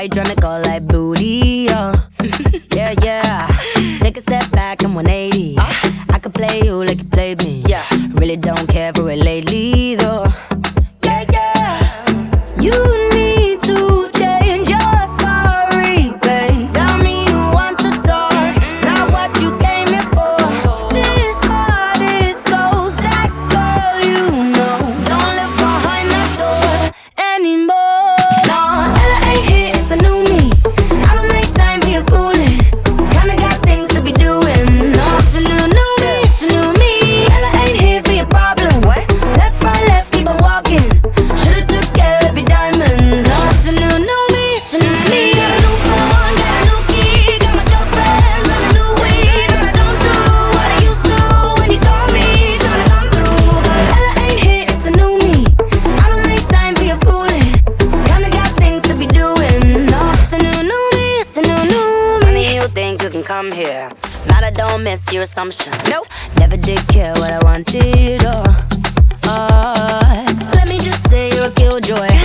you tryna go like booty, yeah, yeah. Take a step back and 180. I could play you like you played me. Yeah, really don't care for it lately, though. Yeah, yeah. You need to change your story, babe. Tell me you want to talk. It's not what you came here for. This heart is closed, that girl you know. Don't live behind that door anymore. No, Ella ain't here, it's a new me. I don't make time for your fooling. Kinda got things to be doing. No, it's a new me, it's a new me. Ella ain't here for your problems. Left, right, left, keep on walking. Should've took care of your diamonds. Oh, it's a new me, it's a new me. Got a new phone, got a new key. Got my girlfriends on a new weed. But I don't do what I used to when you call me, tryna come through. But Ella ain't here, it's a new me. I don't make time for your fooling. Kinda got things to be doing. No, it's a new me, it's a new me. Funny you think you can come here. Not I don't miss your assumptions. Nope. Never did care what I wanted. Let me just say you're a killjoy.